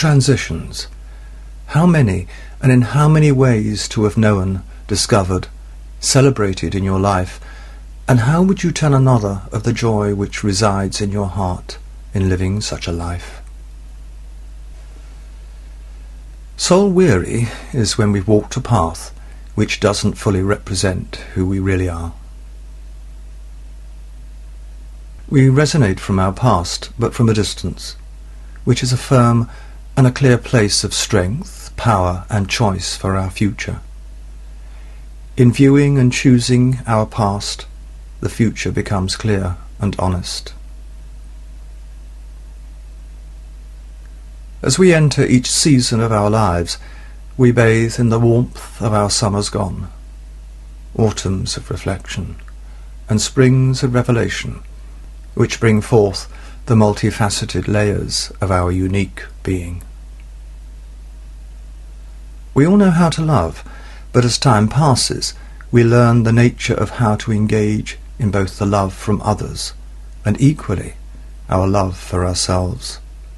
transitions. How many, and in how many ways to have known, discovered, celebrated in your life, and how would you tell another of the joy which resides in your heart in living such a life? Soul-weary is when we've walked a path which doesn't fully represent who we really are. We resonate from our past, but from a distance, which is a firm and a clear place of strength, power and choice for our future. In viewing and choosing our past, the future becomes clear and honest. As we enter each season of our lives, we bathe in the warmth of our summers gone, autumns of reflection, and springs of revelation, which bring forth the multifaceted layers of our unique being. We all know how to love, but as time passes, we learn the nature of how to engage in both the love from others and equally our love for ourselves.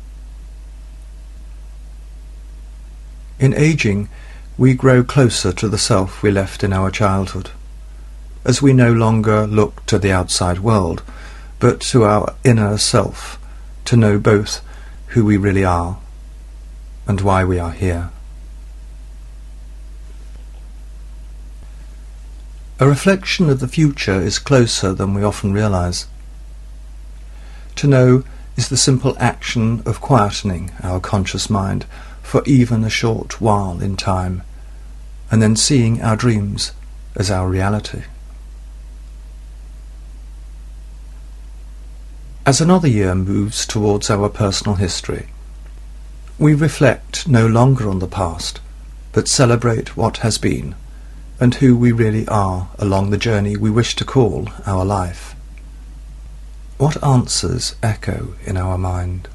In aging, we grow closer to the self we left in our childhood, as we no longer look to the outside world, but to our inner self, to know both who we really are and why we are here. A reflection of the future is closer than we often realize. To know is the simple action of quietening our conscious mind for even a short while in time, and then seeing our dreams as our reality. As another year moves towards our personal history, we reflect no longer on the past, but celebrate what has been, and who we really are along the journey we wish to call our life. What answers echo in our mind?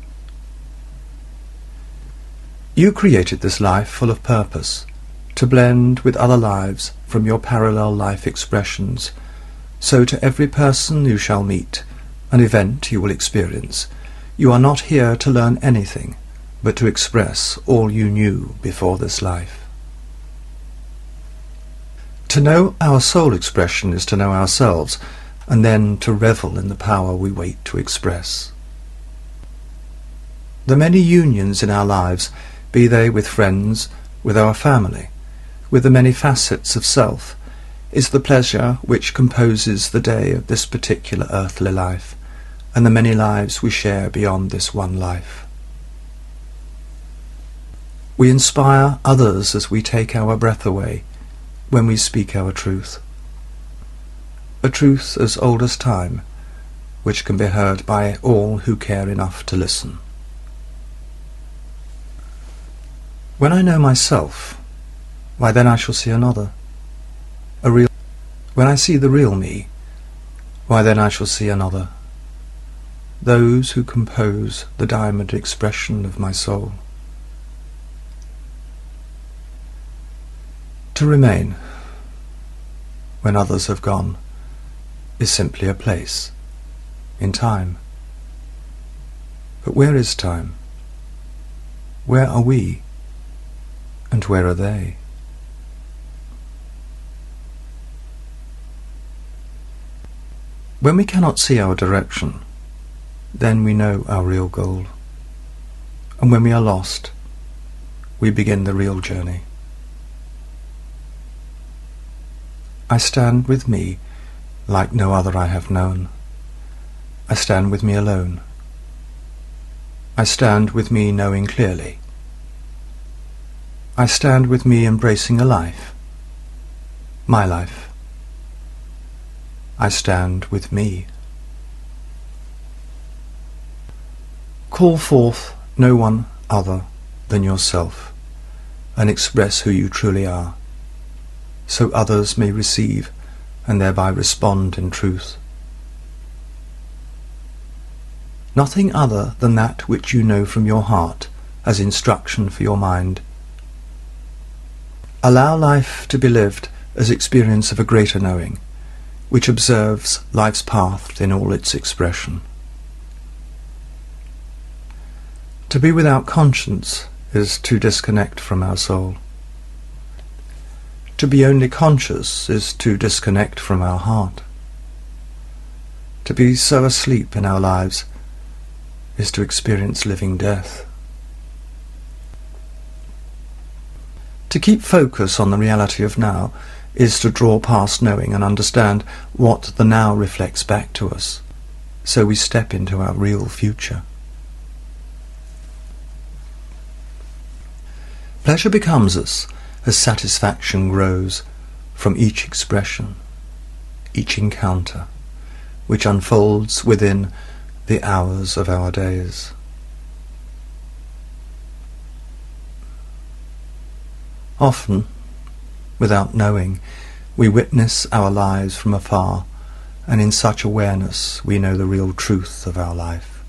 You created this life full of purpose, to blend with other lives from your parallel life expressions, so to every person you shall meet, an event you will experience, you are not here to learn anything, but to express all you knew before this life. To know our soul expression is to know ourselves, and then to revel in the power we wait to express. The many unions in our lives, be they with friends, with our family, with the many facets of self, is the pleasure which composes the day of this particular earthly life, and the many lives we share beyond this one life. We inspire others as we take our breath away, when we speak our truth. A truth as old as time, which can be heard by all who care enough to listen. When I know myself, why then I shall see another, When I see the real me, why then I shall see another, those who compose the diamond expression of my soul. To remain, when others have gone, is simply a place, in time. But where is time? Where are we? And where are they? When we cannot see our direction, then we know our real goal. And when we are lost, we begin the real journey. I stand with me like no other I have known. I stand with me alone. I stand with me knowing clearly. I stand with me embracing a life, my life. I stand with me. Call forth no one other than yourself, and express who you truly are, so others may receive and thereby respond in truth. Nothing other than that which you know from your heart as instruction for your mind. Allow life to be lived as experience of a greater knowing, which observes life's path in all its expression. To be without conscience is to disconnect from our soul. To be only conscious is to disconnect from our heart. To be so asleep in our lives is to experience living death. To keep focus on the reality of now is to draw past knowing and understand what the now reflects back to us, so we step into our real future. Pleasure becomes us as satisfaction grows from each expression, each encounter, which unfolds within the hours of our days. Often, without knowing, we witness our lives from afar, and in such awareness we know the real truth of our life.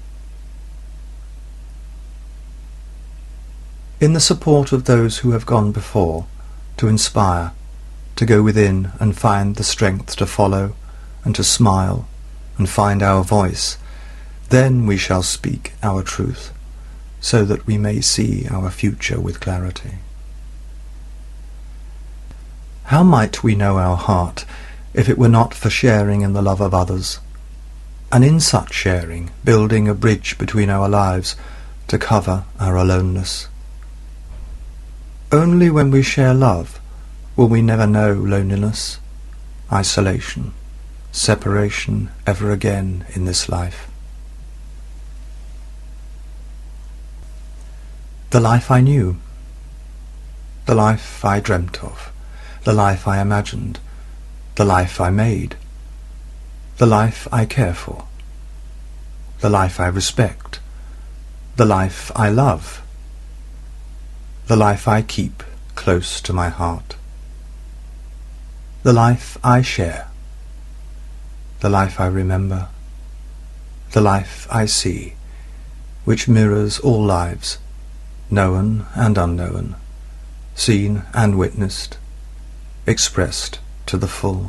In the support of those who have gone before, to inspire, to go within and find the strength to follow and to smile and find our voice, then we shall speak our truth, so that we may see our future with clarity. How might we know our heart if it were not for sharing in the love of others, and in such sharing building a bridge between our lives to cover our aloneness? Only when we share love will we never know loneliness, isolation, separation ever again in this life. The life I knew, the life I dreamt of, the life I imagined, the life I made, the life I care for, the life I respect, the life I love, the life I keep close to my heart, the life I share, the life I remember, the life I see, which mirrors all lives, known and unknown, seen and witnessed, expressed to the full.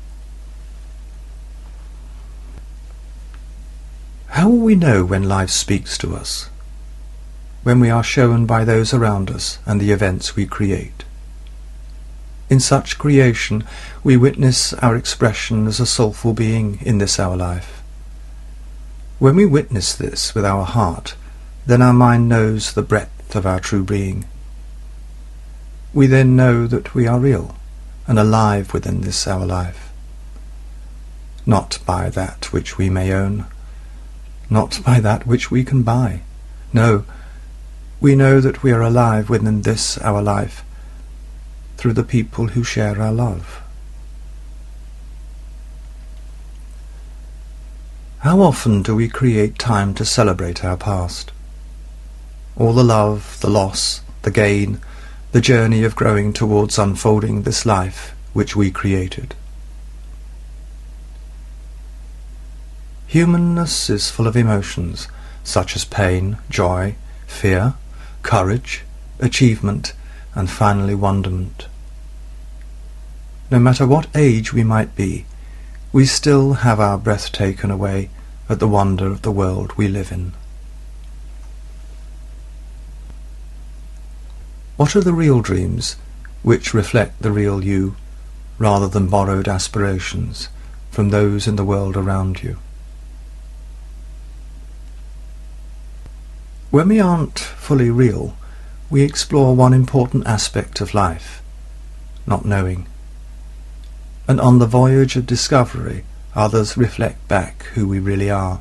How will we know when life speaks to us? When we are shown by those around us and the events we create. In such creation we witness our expression as a soulful being in this our life. When we witness this with our heart, then our mind knows the breadth of our true being. We then know that we are real and alive within this our life, not by that which we may own, not by that which we can buy. No, we know that we are alive within this our life through the people who share our love. How often do we create time to celebrate our past? All the love, the loss, the gain, the journey of growing towards unfolding this life which we created. Humanness is full of emotions such as pain, joy, fear, courage, achievement, and finally wonderment. No matter what age we might be, we still have our breath taken away at the wonder of the world we live in. What are the real dreams which reflect the real you, rather than borrowed aspirations from those in the world around you? When we aren't fully real, we explore one important aspect of life, not knowing. And on the voyage of discovery, others reflect back who we really are.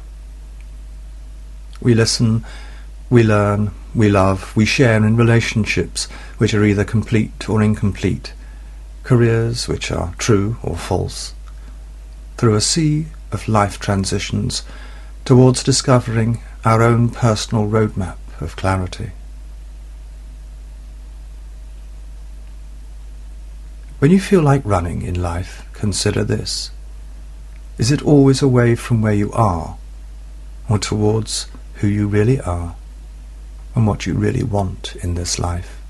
We listen, we learn, we love, we share in relationships which are either complete or incomplete, careers which are true or false, through a sea of life transitions towards discovering our own personal roadmap of clarity. When you feel like running in life, consider this. Is it always away from where you are, or towards who you really are, and what you really want in this life?